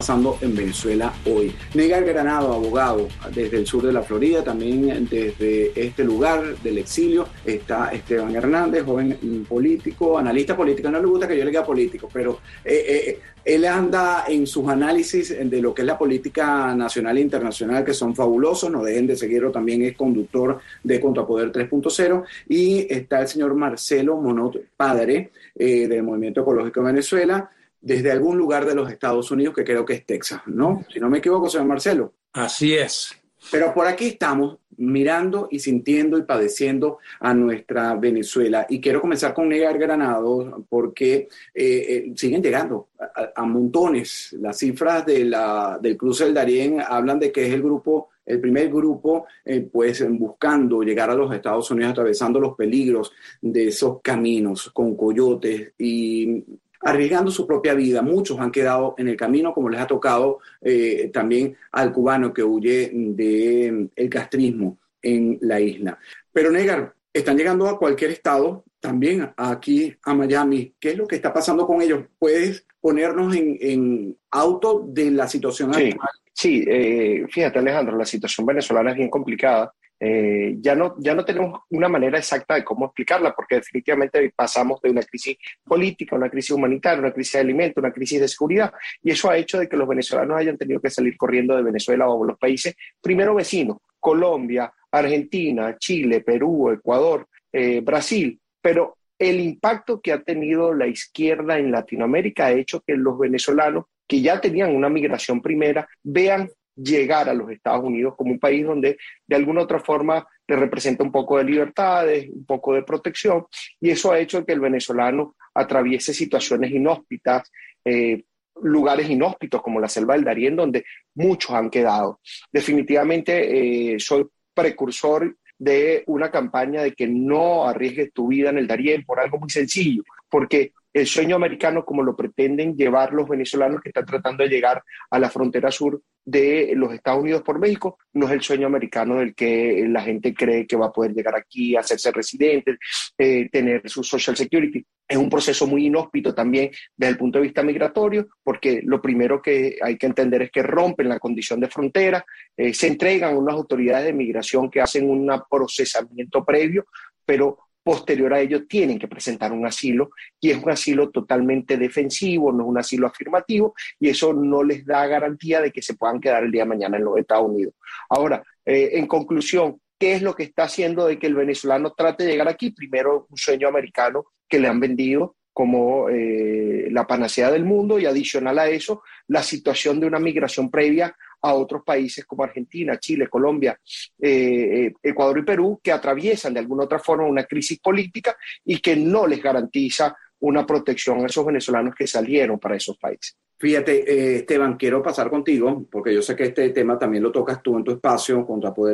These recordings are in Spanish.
Pasando en Venezuela hoy. Negar Granado, abogado desde el sur de la Florida, también desde este lugar del exilio está Esteban Hernández, joven político, analista político. No le gusta que yo le diga político, pero él anda en sus análisis de lo que es la política nacional e internacional, que son fabulosos. No dejen de seguirlo, también es conductor de Contrapoder 3.0. Y está el señor Marcelo Monod, padre del Movimiento Ecológico de Venezuela, desde algún lugar de los Estados Unidos, que creo que es Texas, ¿no? Si no me equivoco, señor Marcelo. Así es. Pero por aquí estamos mirando y sintiendo y padeciendo a nuestra Venezuela. Y quiero comenzar con Negar Granado, porque siguen llegando a montones. Las cifras del cruce del Darién hablan de que es el primer grupo, pues buscando llegar a los Estados Unidos, atravesando los peligros de esos caminos con coyotes y arriesgando su propia vida. Muchos han quedado en el camino, como les ha tocado también al cubano que huye del castrismo en la isla. Pero Negar, están llegando a cualquier estado, también aquí a Miami. ¿Qué es lo que está pasando con ellos? ¿Puedes ponernos en auto de la situación actual? Sí, fíjate, Alejandro, la situación venezolana es bien complicada. Ya no tenemos una manera exacta de cómo explicarla, porque definitivamente pasamos de una crisis política, una crisis humanitaria, una crisis de alimentos, una crisis de seguridad, y eso ha hecho de que los venezolanos hayan tenido que salir corriendo de Venezuela o los países primero vecinos, Colombia, Argentina, Chile, Perú, Ecuador, Brasil, pero el impacto que ha tenido la izquierda en Latinoamérica ha hecho que los venezolanos que ya tenían una migración primera vean llegar a los Estados Unidos como un país donde de alguna otra forma le representa un poco de libertades, un poco de protección, y eso ha hecho que el venezolano atraviese situaciones inhóspitas, lugares inhóspitos como la selva del Darién, donde muchos han quedado. Definitivamente soy precursor de una campaña de que no arriesgues tu vida en el Darién por algo muy sencillo, porque el sueño americano, como lo pretenden llevar los venezolanos que están tratando de llegar a la frontera sur de los Estados Unidos por México, no es el sueño americano del que la gente cree que va a poder llegar aquí, hacerse residente, tener su Social Security. Es un proceso muy inhóspito también desde el punto de vista migratorio, porque lo primero que hay que entender es que rompen la condición de frontera, se entregan a unas autoridades de migración que hacen un procesamiento previo, pero posterior a ello tienen que presentar un asilo, y es un asilo totalmente defensivo, no es un asilo afirmativo, y eso no les da garantía de que se puedan quedar el día de mañana en los Estados Unidos. Ahora, en conclusión, ¿qué es lo que está haciendo de que el venezolano trate de llegar aquí? Primero, un sueño americano que le han vendido como la panacea del mundo, y adicional a eso, la situación de una migración previa a otros países como Argentina, Chile, Colombia, Ecuador y Perú, que atraviesan de alguna otra forma una crisis política y que no les garantiza una protección a esos venezolanos que salieron para esos países. Fíjate, Esteban, quiero pasar contigo, porque yo sé que este tema también lo tocas tú en tu espacio, Contrapoder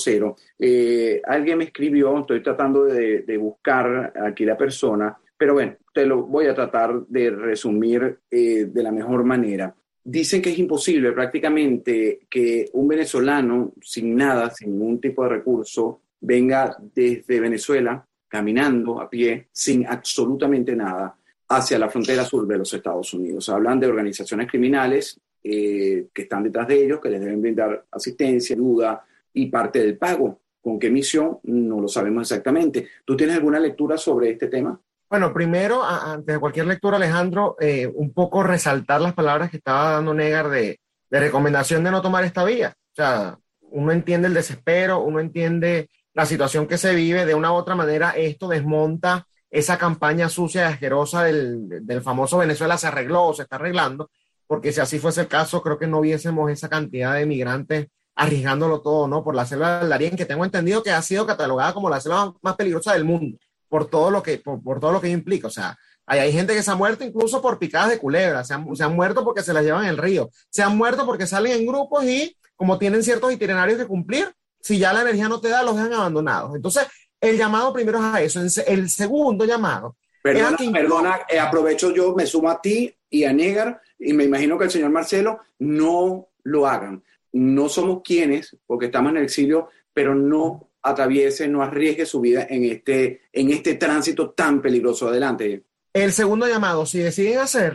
3.0. Alguien me escribió, estoy tratando de buscar aquí la persona, pero bueno, te lo voy a tratar de resumir de la mejor manera. Dicen que es imposible prácticamente que un venezolano sin nada, sin ningún tipo de recurso, venga desde Venezuela caminando a pie, sin absolutamente nada, hacia la frontera sur de los Estados Unidos. Hablan de organizaciones criminales que están detrás de ellos, que les deben brindar asistencia, ayuda y parte del pago. ¿Con qué misión? No lo sabemos exactamente. ¿Tú tienes alguna lectura sobre este tema? Bueno, primero, antes de cualquier lectura, Alejandro, un poco resaltar las palabras que estaba dando Negar de recomendación de no tomar esta vía. O sea, uno entiende el desespero, uno entiende la situación que se vive. De una u otra manera, esto desmonta esa campaña sucia y asquerosa del famoso Venezuela se arregló o se está arreglando, porque si así fuese el caso, creo que no viésemos esa cantidad de migrantes arriesgándolo todo, ¿no? Por la selva del Darién, que tengo entendido que ha sido catalogada como la selva más peligrosa del mundo, por todo lo que implica. O sea, hay gente que se ha muerto incluso por picadas de culebra, se han muerto porque se las llevan en el río, se han muerto porque salen en grupos y como tienen ciertos itinerarios que cumplir, si ya la energía no te da, los dejan abandonados. Entonces, el llamado primero es a eso. El segundo llamado Perdona, aprovecho, yo me sumo a ti y a Negar, y me imagino que el señor Marcelo no lo hagan. No somos quienes, porque estamos en el exilio, pero no atraviese, no arriesgue su vida en este tránsito tan peligroso. Adelante. El segundo llamado, si deciden hacerlo,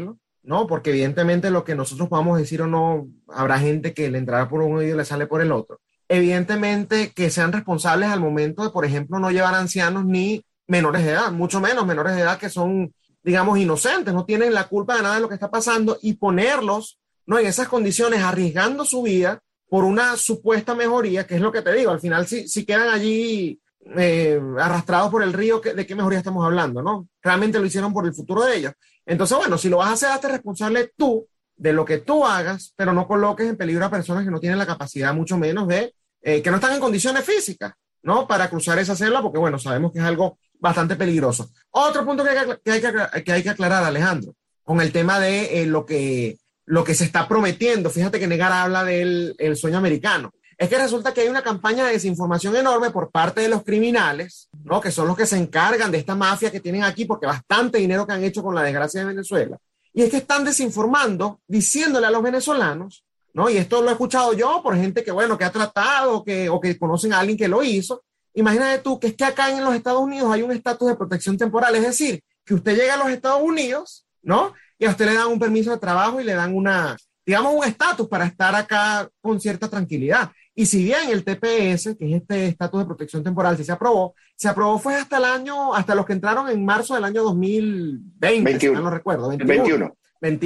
¿no? Porque evidentemente lo que nosotros podamos decir o no, habrá gente que le entrará por un oído y le sale por el otro. Evidentemente que sean responsables al momento de, por ejemplo, no llevar ancianos ni menores de edad, mucho menos menores de edad que son, digamos, inocentes, no tienen la culpa de nada de lo que está pasando, y ponerlos, ¿no?, en esas condiciones, arriesgando su vida por una supuesta mejoría, que es lo que te digo, al final si quedan allí arrastrados por el río, ¿de qué mejoría estamos hablando, no? Realmente lo hicieron por el futuro de ellos. Entonces, bueno, si lo vas a hacer, hazte responsable tú de lo que tú hagas, pero no coloques en peligro a personas que no tienen la capacidad, mucho menos que no están en condiciones físicas, ¿no?, para cruzar esa selva, porque, bueno, sabemos que es algo bastante peligroso. Otro punto que hay que aclarar, Alejandro, con el tema de lo que se está prometiendo. Fíjate que Negar habla del sueño americano. Es que resulta que hay una campaña de desinformación enorme por parte de los criminales, ¿no?, que son los que se encargan de esta mafia que tienen aquí, porque bastante dinero que han hecho con la desgracia de Venezuela. Y es que están desinformando, diciéndole a los venezolanos, ¿no? Y esto lo he escuchado yo por gente que, bueno, que ha tratado o que conocen a alguien que lo hizo. Imagínate tú que es que acá en los Estados Unidos hay un estatus de protección temporal, es decir, que usted llega a los Estados Unidos, ¿no?, y a usted le dan un permiso de trabajo y le dan digamos, un estatus para estar acá con cierta tranquilidad. Y si bien el TPS, que es este estatus de protección temporal, si se aprobó fue hasta los que entraron en marzo del año 2020, 21. si no recuerdo, 21.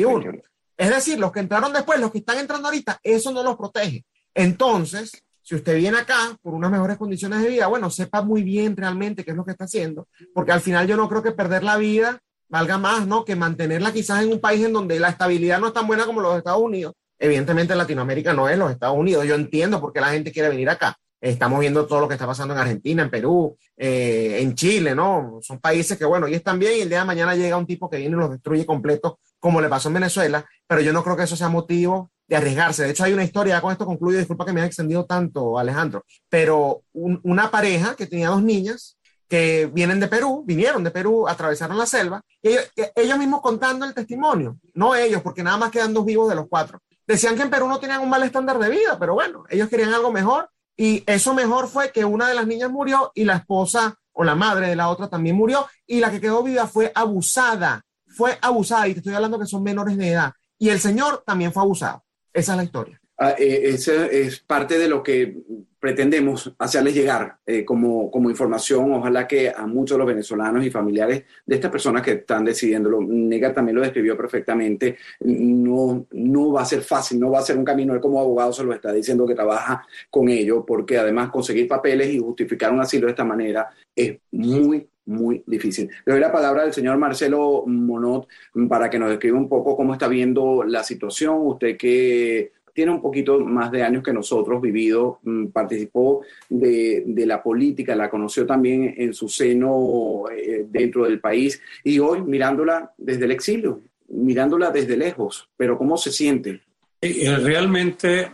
Es decir, los que entraron después, los que están entrando ahorita, eso no los protege. Entonces, si usted viene acá por unas mejores condiciones de vida, bueno, sepa muy bien realmente qué es lo que está haciendo, porque al final yo no creo que perder la vida valga más, ¿no?, que mantenerla quizás en un país en donde la estabilidad no es tan buena como los Estados Unidos. Evidentemente Latinoamérica no es los Estados Unidos. Yo entiendo por qué la gente quiere venir acá. Estamos viendo todo lo que está pasando en Argentina, en Perú, en Chile, ¿no? Son países que, bueno, y están bien, y el día de mañana llega un tipo que viene y los destruye completos, como le pasó en Venezuela, pero yo no creo que eso sea motivo de arriesgarse. De hecho, hay una historia, ya con esto concluyo, disculpa que me haya extendido tanto, Alejandro, pero una pareja que tenía 2 niñas que vinieron de Perú, atravesaron la selva, y ellos mismos contando el testimonio, no ellos, porque nada más quedan 2 vivos de los 4. Decían que en Perú no tenían un mal estándar de vida, pero bueno, ellos querían algo mejor, y eso mejor fue que una de las niñas murió y la esposa o la madre de la otra también murió, y la que quedó viva fue abusada, y te estoy hablando que son menores de edad, y el señor también fue abusado. Esa es la historia. Esa es parte de lo que pretendemos hacerles llegar como información. Ojalá que a muchos de los venezolanos y familiares de estas personas que están decidiéndolo, Negar también lo describió perfectamente, no va a ser fácil, no va a ser un camino. Él como abogado se lo está diciendo que trabaja con ello, porque además conseguir papeles y justificar un asilo de esta manera es muy difícil. Le doy la palabra al señor Marcelo Monod para que nos describa un poco cómo está viendo la situación. Usted que tiene un poquito más de años que nosotros vivido, participó de la política, la conoció también en su seno dentro del país, y hoy mirándola desde el exilio, mirándola desde lejos, pero ¿cómo se siente? Realmente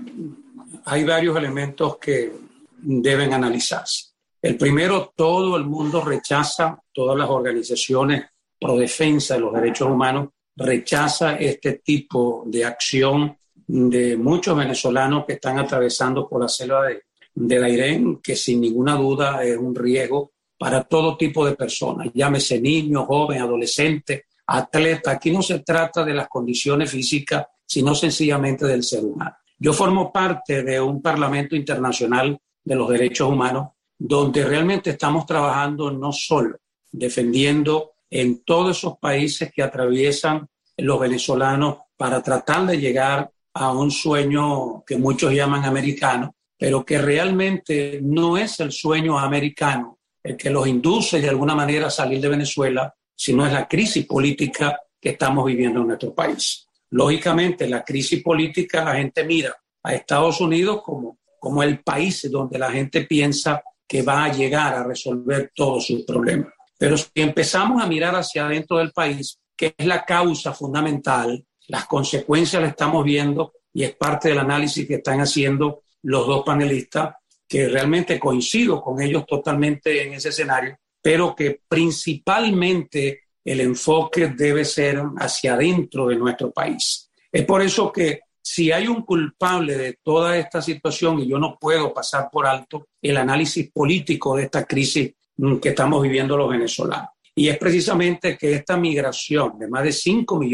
hay varios elementos que deben analizarse. El primero, todo el mundo rechaza, todas las organizaciones pro defensa de los derechos humanos rechaza este tipo de acción de muchos venezolanos que están atravesando por la selva de Dairén, que sin ninguna duda es un riesgo para todo tipo de personas, llámese niños, jóvenes, adolescentes, atletas. Aquí no se trata de las condiciones físicas, sino sencillamente del ser humano. Yo formo parte de un Parlamento Internacional de los Derechos Humanos, donde realmente estamos trabajando no solo defendiendo en todos esos países que atraviesan los venezolanos para tratar de llegar a un sueño que muchos llaman americano, pero que realmente no es el sueño americano el que los induce de alguna manera a salir de Venezuela, sino es la crisis política que estamos viviendo en nuestro país. Lógicamente, la crisis política, la gente mira a Estados Unidos como el país donde la gente piensa que va a llegar a resolver todos sus problemas. Pero si empezamos a mirar hacia adentro del país, que es la causa fundamental, las consecuencias las estamos viendo, y es parte del análisis que están haciendo los 2 panelistas, que realmente coincido con ellos totalmente en ese escenario, pero que principalmente el enfoque debe ser hacia adentro de nuestro país. Es por eso que si hay un culpable de toda esta situación, y yo no puedo pasar por alto el análisis político de esta crisis que estamos viviendo los venezolanos, y es precisamente que esta migración de más de 5 millones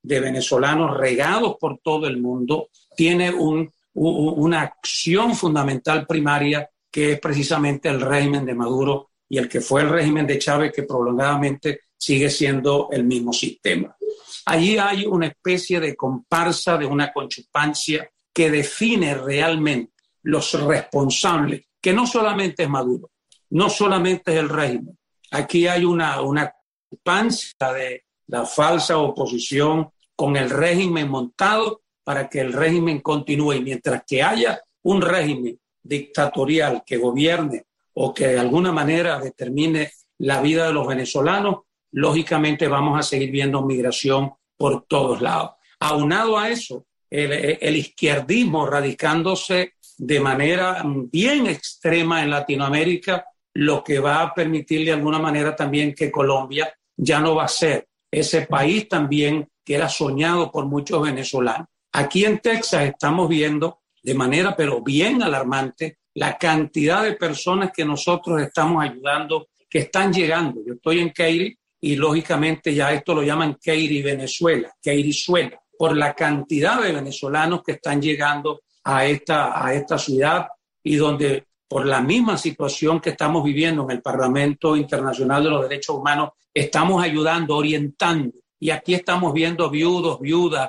de venezolanos regados por todo el mundo, tiene una acción fundamental primaria que es precisamente el régimen de Maduro y el que fue el régimen de Chávez, que prolongadamente sigue siendo el mismo sistema. Allí hay una especie de comparsa, de una conchupancia que define realmente los responsables, que no solamente es Maduro, no solamente es el régimen. Aquí hay una conchupancia de la falsa oposición con el régimen montado para que el régimen continúe. Y mientras que haya un régimen dictatorial que gobierne o que de alguna manera determine la vida de los venezolanos, lógicamente vamos a seguir viendo migración por todos lados. Aunado a eso, el izquierdismo radicándose de manera bien extrema en Latinoamérica, lo que va a permitir de alguna manera también que Colombia ya no va a ser ese país también que era soñado por muchos venezolanos. Aquí en Texas estamos viendo de manera pero bien alarmante la cantidad de personas que nosotros estamos ayudando, que están llegando. Yo estoy en Katy y lógicamente ya esto lo llaman Katy Venezuela, Katyzuela, por la cantidad de venezolanos que están llegando a esta ciudad y donde por la misma situación que estamos viviendo en el Parlamento Internacional de los Derechos Humanos, estamos ayudando, orientando. Y aquí estamos viendo viudos, viudas,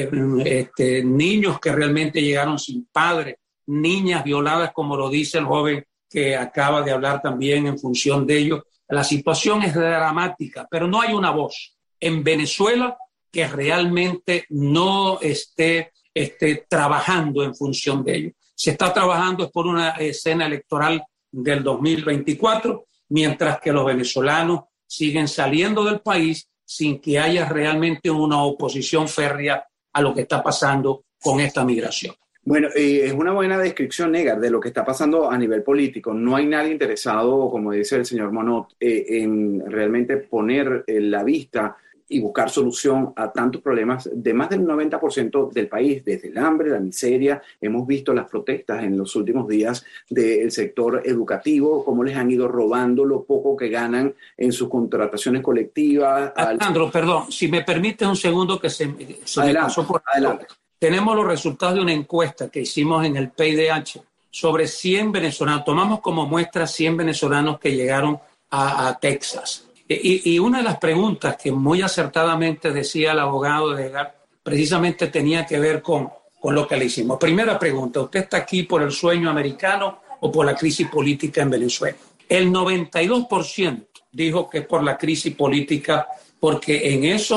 niños que realmente llegaron sin padre, niñas violadas, como lo dice el joven que acaba de hablar también en función de ello. La situación es dramática, pero no hay una voz en Venezuela que realmente no esté trabajando en función de ello. Se está trabajando por una escena electoral del 2024, mientras que los venezolanos siguen saliendo del país sin que haya realmente una oposición férrea a lo que está pasando con esta migración. Bueno, es una buena descripción, Negar, de lo que está pasando a nivel político. No hay nadie interesado, como dice el señor Monod, en realmente poner la vista y buscar solución a tantos problemas de más del 90% del país, desde el hambre, la miseria. Hemos visto las protestas en los últimos días del sector educativo, cómo les han ido robando lo poco que ganan en sus contrataciones colectivas. Alejandro, perdón, si me permites un segundo que se me pasó por adelante. Tenemos los resultados de una encuesta que hicimos en el PIDH sobre 100 venezolanos. Tomamos como muestra 100 venezolanos que llegaron a Texas. Y una de las preguntas que muy acertadamente decía el abogado de Edgar, precisamente tenía que ver con lo que le hicimos. Primera pregunta, ¿usted está aquí por el sueño americano o por la crisis política en Venezuela? El 92% dijo que es por la crisis política, porque en ese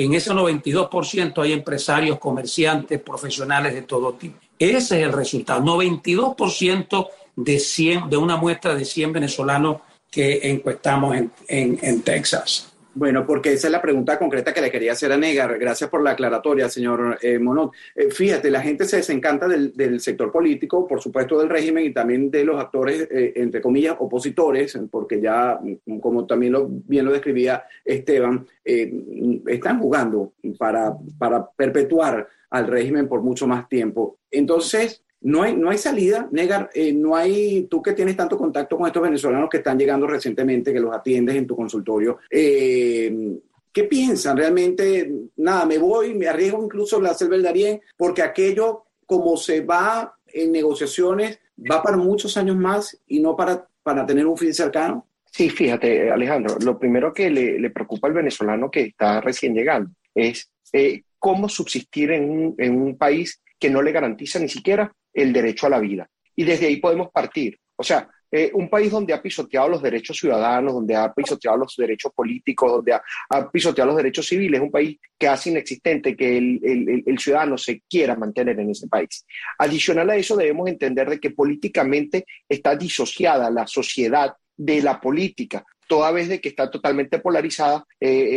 92% hay empresarios, comerciantes, profesionales de todo tipo. Ese es el resultado. 92% de una muestra de 100 venezolanos que encuestamos en Texas. Bueno, porque esa es la pregunta concreta que le quería hacer a Negar. Gracias por la aclaratoria, señor Monod. Fíjate, la gente se desencanta del sector político, por supuesto del régimen y también de los actores, entre comillas, opositores, porque ya, como también bien lo describía Esteban, están jugando para perpetuar al régimen por mucho más tiempo. Entonces, no hay salida, Negar, no hay, tú que tienes tanto contacto con estos venezolanos que están llegando recientemente, que los atiendes en tu consultorio, ¿qué piensan realmente? Nada, me voy, me arriesgo incluso a hacer el Darién, porque aquello, como se va en negociaciones, va para muchos años más y no para tener un fin cercano. Sí, fíjate, Alejandro, lo primero que le preocupa al venezolano que está recién llegando es cómo subsistir en un país que no le garantiza ni siquiera el derecho a la vida. Y desde ahí podemos partir. O sea, un país donde ha pisoteado los derechos ciudadanos, donde ha pisoteado los derechos políticos, donde ha pisoteado los derechos civiles, es un país que hace inexistente que el ciudadano se quiera mantener en ese país. Adicional a eso, debemos entender de que políticamente está disociada la sociedad de la política, toda vez de que está totalmente polarizada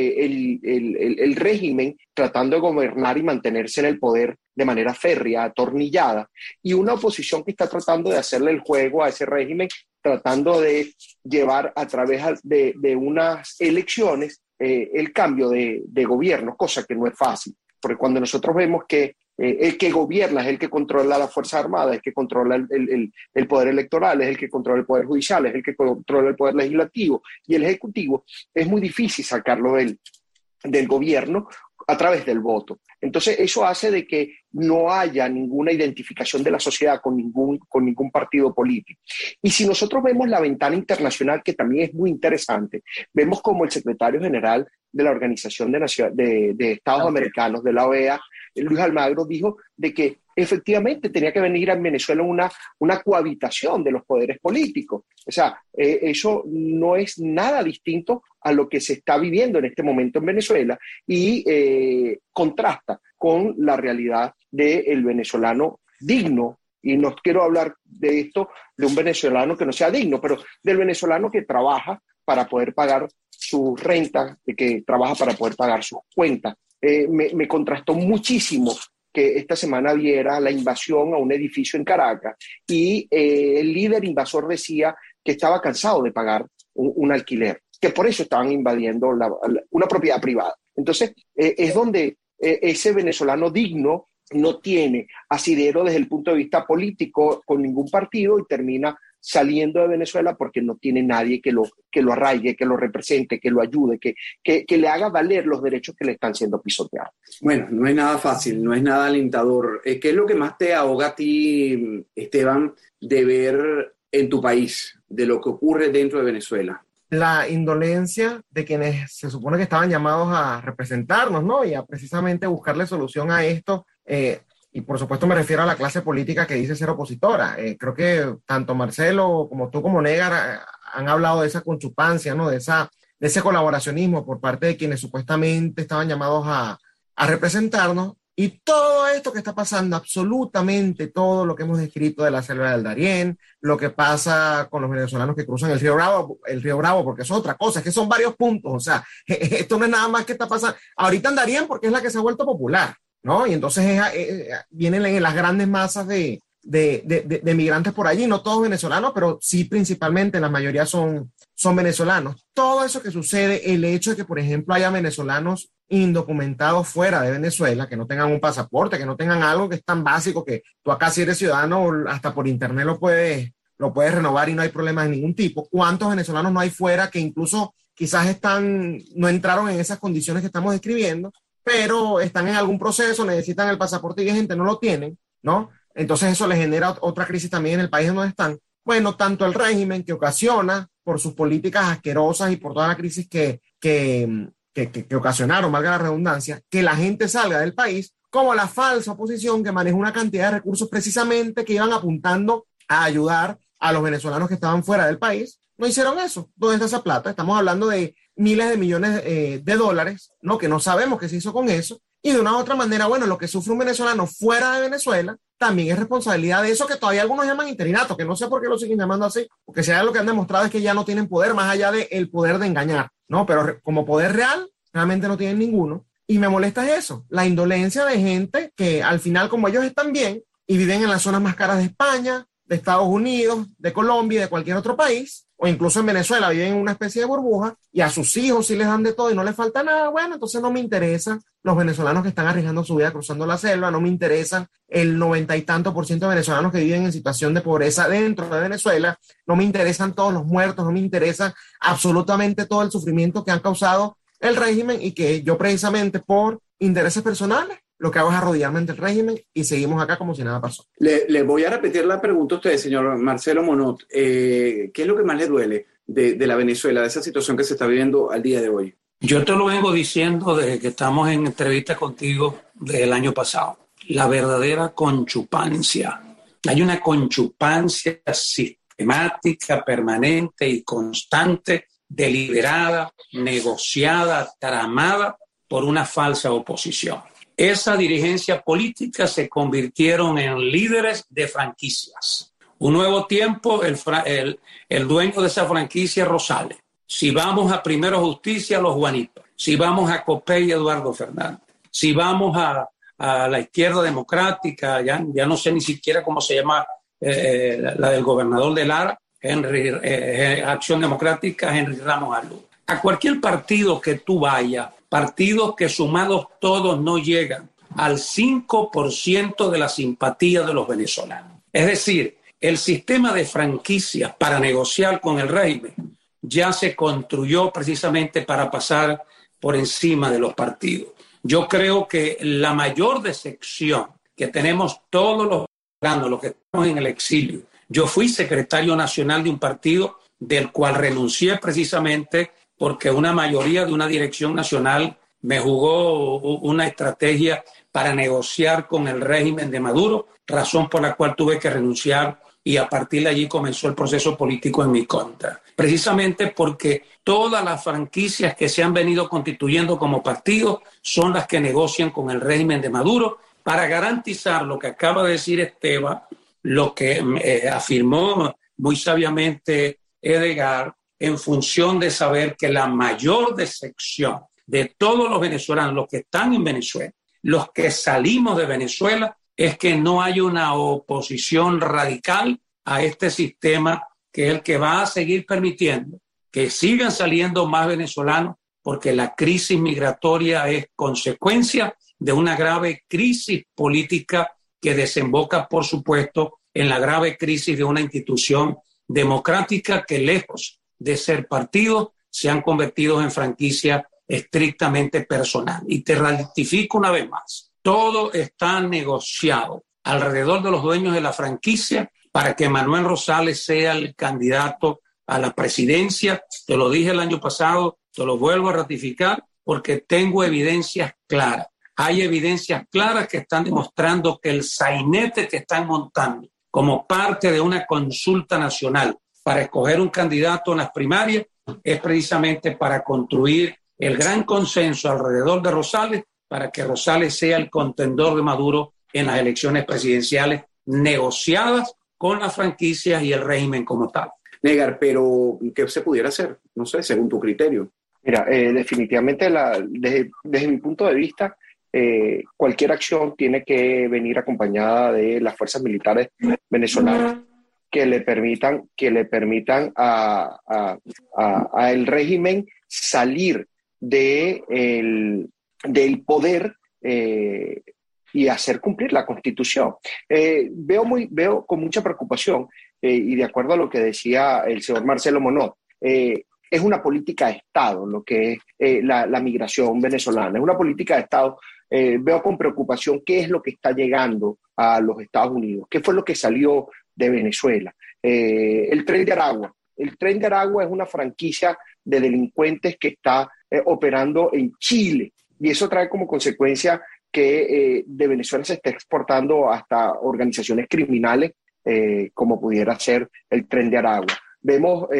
el régimen tratando de gobernar y mantenerse en el poder de manera férrea, atornillada, y una oposición que está tratando de hacerle el juego a ese régimen, tratando de llevar a través de unas elecciones el cambio de gobierno, cosa que no es fácil, porque cuando nosotros vemos que el que gobierna es el que controla la Fuerza Armada, es el que controla el poder electoral, es el que controla el poder judicial, es el que controla el poder legislativo y el ejecutivo, es muy difícil sacarlo del gobierno a través del voto. Entonces, eso hace de que no haya ninguna identificación de la sociedad con ningún partido político. Y si nosotros vemos la ventana internacional, que también es muy interesante, vemos como el secretario general de la Organización de Estados Americanos, de la OEA, Luis Almagro, dijo de que efectivamente tenía que venir en Venezuela una cohabitación de los poderes políticos. O sea, eso no es nada distinto a lo que se está viviendo en este momento en Venezuela y contrasta con la realidad del venezolano digno. Y no quiero hablar de esto de un venezolano que no sea digno, pero del venezolano que trabaja para poder pagar su renta, de que trabaja para poder pagar sus cuentas. Me contrastó muchísimo que esta semana viera la invasión a un edificio en Caracas y el líder invasor decía que estaba cansado de pagar un alquiler, que por eso estaban invadiendo una propiedad privada. Entonces, es donde ese venezolano digno no tiene asidero desde el punto de vista político con ningún partido y termina saliendo de Venezuela porque no tiene nadie que lo arraigue, que lo represente, que lo ayude, que le haga valer los derechos que le están siendo pisoteados. Bueno, no es nada fácil, no es nada alentador. ¿Qué es lo que más te ahoga a ti, Esteban, de ver en tu país, de lo que ocurre dentro de Venezuela? La indolencia de quienes se supone que estaban llamados a representarnos, ¿no? Y a precisamente buscarle solución a esto. Y por supuesto me refiero a la clase política que dice ser opositora. Creo que tanto Marcelo como tú como Negar han hablado de esa conchupancia, ¿no? De ese colaboracionismo por parte de quienes supuestamente estaban llamados a representarnos. Y todo esto que está pasando, absolutamente todo lo que hemos descrito de la selva del Darién, lo que pasa con los venezolanos que cruzan el Río Bravo, porque es otra cosa, es que son varios puntos. O sea, esto no es nada más que está pasando ahorita en Darién porque es la que se ha vuelto popular, ¿no? Y entonces vienen las grandes masas de migrantes por allí, no todos venezolanos, pero sí principalmente la mayoría son venezolanos. Todo eso que sucede, el hecho de que, por ejemplo, haya venezolanos indocumentados fuera de Venezuela, que no tengan un pasaporte, que no tengan algo que es tan básico que tú acá si eres ciudadano, hasta por internet lo puedes renovar y no hay problemas de ningún tipo. ¿Cuántos venezolanos no hay fuera que incluso quizás no entraron en esas condiciones que estamos describiendo, pero están en algún proceso, necesitan el pasaporte y gente no lo tienen, ¿no? Entonces eso les genera otra crisis también en el país donde están. Bueno, tanto el régimen que ocasiona por sus políticas asquerosas y por toda la crisis que ocasionaron, valga la redundancia, que la gente salga del país, como la falsa oposición que maneja una cantidad de recursos precisamente que iban apuntando a ayudar a los venezolanos que estaban fuera del país. No hicieron eso. ¿Dónde está esa plata? Estamos hablando de miles de millones de dólares, ¿no? Que no sabemos qué se hizo con eso. Y de una u otra manera, bueno, lo que sufre un venezolano fuera de Venezuela también es responsabilidad de eso que todavía algunos llaman interinato, que no sé por qué lo siguen llamando así, porque si hay algo que han demostrado es que ya no tienen poder más allá del poder de engañar, ¿no? Pero como poder real, realmente no tienen ninguno. Y me molesta eso, la indolencia de gente que al final, como ellos están bien y viven en las zonas más caras de España, de Estados Unidos, de Colombia y de cualquier otro país, o incluso en Venezuela viven en una especie de burbuja y a sus hijos sí les dan de todo y no les falta nada, bueno, entonces no me interesan los venezolanos que están arriesgando su vida cruzando la selva, no me interesan el 90 y tanto % de venezolanos que viven en situación de pobreza dentro de Venezuela, no me interesan todos los muertos, no me interesa absolutamente todo el sufrimiento que han causado el régimen y que yo precisamente por intereses personales lo que hago es arrodillarme ante el régimen y seguimos acá como si nada pasó. Le voy a repetir la pregunta a usted, señor Marcelo Monod. ¿Qué es lo que más le duele de la Venezuela, de esa situación que se está viviendo al día de hoy? Yo te lo vengo diciendo desde que estamos en entrevista contigo desde el año pasado. La verdadera conchupancia. Hay una conchupancia sistemática, permanente y constante, deliberada, negociada, tramada por una falsa oposición. Esa dirigencia política se convirtieron en líderes de franquicias. Un nuevo tiempo, el dueño de esa franquicia es Rosales. Si vamos a Primero Justicia, los Juanitos. Si vamos a Copey, Eduardo Fernández. Si vamos a la izquierda democrática, ya no sé ni siquiera cómo se llama la del gobernador de Lara, Acción Democrática, Henry Ramos Alú. A cualquier partido que tú vayas, partidos que sumados todos no llegan al 5% de la simpatía de los venezolanos. Es decir, el sistema de franquicias para negociar con el régimen ya se construyó precisamente para pasar por encima de los partidos. Yo creo que la mayor decepción que tenemos todos los que estamos en el exilio. Yo fui secretario nacional de un partido del cual renuncié precisamente porque una mayoría de una dirección nacional me jugó una estrategia para negociar con el régimen de Maduro, razón por la cual tuve que renunciar y a partir de allí comenzó el proceso político en mi contra. Precisamente porque todas las franquicias que se han venido constituyendo como partidos son las que negocian con el régimen de Maduro para garantizar lo que acaba de decir Esteban, lo que afirmó muy sabiamente Edgar, en función de saber que la mayor decepción de todos los venezolanos, los que están en Venezuela, los que salimos de Venezuela, es que no hay una oposición radical a este sistema que es el que va a seguir permitiendo que sigan saliendo más venezolanos, porque la crisis migratoria es consecuencia de una grave crisis política que desemboca, por supuesto, en la grave crisis de una institución democrática que, lejos de ser partido, se han convertido en franquicia estrictamente personal. Y te ratifico una vez más, todo está negociado alrededor de los dueños de la franquicia para que Manuel Rosales sea el candidato a la presidencia. Te lo dije el año pasado, te lo vuelvo a ratificar porque tengo evidencias claras. Hay evidencias claras que están demostrando que el sainete que están montando como parte de una consulta nacional para escoger un candidato en las primarias es precisamente para construir el gran consenso alrededor de Rosales para que Rosales sea el contendor de Maduro en las elecciones presidenciales negociadas con las franquicias y el régimen como tal. Negar, pero ¿qué se pudiera hacer? No sé, según tu criterio. Mira, definitivamente desde mi punto de vista, cualquier acción tiene que venir acompañada de las fuerzas militares venezolanas que le permitan a el régimen salir del poder y hacer cumplir la Constitución. Veo con mucha preocupación y de acuerdo a lo que decía el señor Marcelo Monod, es una política de Estado lo que es la migración venezolana, es una política de Estado. Veo con preocupación qué es lo que está llegando a los Estados Unidos, qué fue lo que salió de Venezuela. El Tren de Aragua. El Tren de Aragua es una franquicia de delincuentes que está operando en Chile y eso trae como consecuencia que de Venezuela se está exportando hasta organizaciones criminales como pudiera ser el Tren de Aragua. Vemos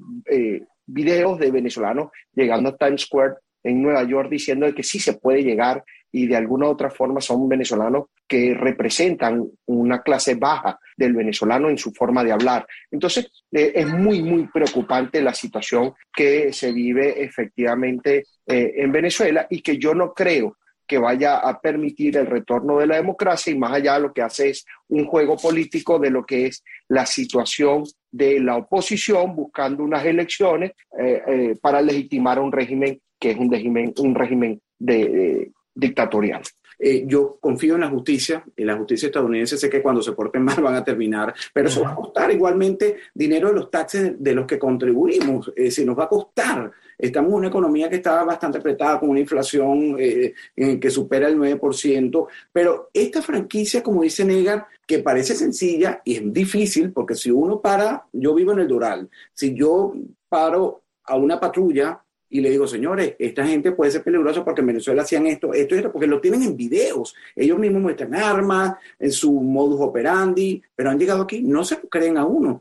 videos de venezolanos llegando a Times Square en Nueva York diciendo que sí se puede llegar y de alguna u otra forma son venezolanos que representan una clase baja del venezolano en su forma de hablar. Entonces, es muy, muy preocupante la situación que se vive efectivamente en Venezuela y que yo no creo que vaya a permitir el retorno de la democracia y más allá lo que hace es un juego político de lo que es la situación de la oposición buscando unas elecciones para legitimar un régimen que es un régimen dictatorial. Yo confío en la justicia estadounidense, sé que cuando se porten mal van a terminar, pero eso va a costar igualmente dinero de los taxes de los que contribuimos, se nos va a costar. Estamos en una economía que está bastante apretada, con una inflación que supera el 9%, pero esta franquicia, como dice Negar, que parece sencilla y es difícil, porque si uno para, yo vivo en el Doral, si yo paro a una patrulla y le digo, señores, esta gente puede ser peligrosa porque en Venezuela hacían esto, porque lo tienen en videos. Ellos mismos muestran armas, en su modus operandi, pero han llegado aquí, no se lo creen a uno.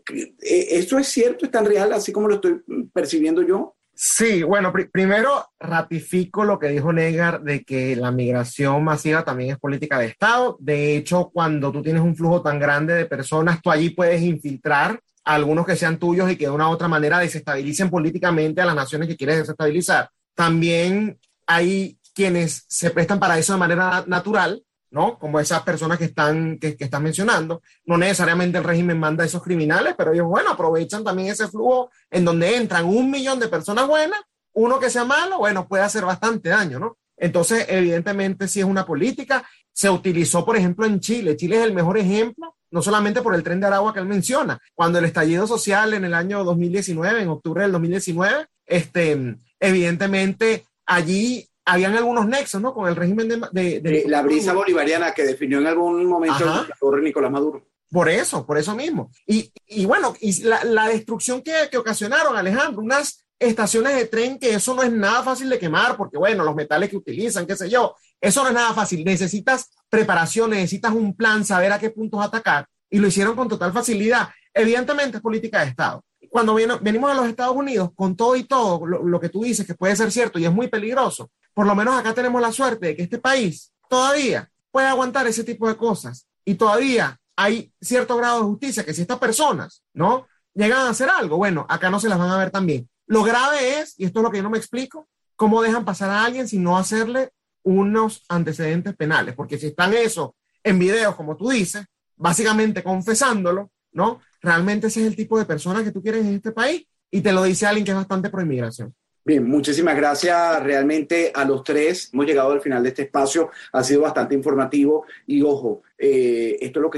¿Esto es cierto, es tan real, así como lo estoy percibiendo yo? Sí, bueno, primero ratifico lo que dijo Negar de que la migración masiva también es política de Estado. De hecho, cuando tú tienes un flujo tan grande de personas, tú allí puedes infiltrar a algunos que sean tuyos y que de una u otra manera desestabilicen políticamente a las naciones que quieres desestabilizar. También hay quienes se prestan para eso de manera natural, ¿no? Como esas personas que están mencionando. No necesariamente el régimen manda a esos criminales, pero ellos, bueno, aprovechan también ese flujo en donde entran 1 millón de personas buenas, uno que sea malo, bueno, puede hacer bastante daño, ¿no? Entonces, evidentemente, sí es una política. Se utilizó, por ejemplo, en Chile. Chile es el mejor ejemplo, no solamente por el Tren de Aragua que él menciona. Cuando el estallido social en el año 2019, en octubre del 2019, evidentemente allí habían algunos nexos, ¿no? Con el régimen de la brisa bolivariana que definió en algún momento el dictador Nicolás Maduro. Por eso mismo. Y bueno, y la destrucción que ocasionaron, Alejandro, unas estaciones de tren que eso no es nada fácil de quemar, porque bueno, los metales que utilizan, qué sé yo, eso no es nada fácil. Necesitas preparación, necesitas un plan, saber a qué puntos atacar, y lo hicieron con total facilidad. Evidentemente es política de Estado. Cuando venimos a los Estados Unidos, con todo y todo, lo que tú dices que puede ser cierto y es muy peligroso, por lo menos acá tenemos la suerte de que este país todavía puede aguantar ese tipo de cosas y todavía hay cierto grado de justicia que si estas personas, ¿no?, llegan a hacer algo, bueno, acá no se las van a ver tan bien. Lo grave es, y esto es lo que yo no me explico, cómo dejan pasar a alguien sin no hacerle unos antecedentes penales, porque si están eso en videos, como tú dices, básicamente confesándolo, ¿no? Realmente ese es el tipo de persona que tú quieres en este país y te lo dice alguien que es bastante pro inmigración. Bien, muchísimas gracias realmente a los tres. Hemos llegado al final de este espacio, ha sido bastante informativo y ojo, esto es lo que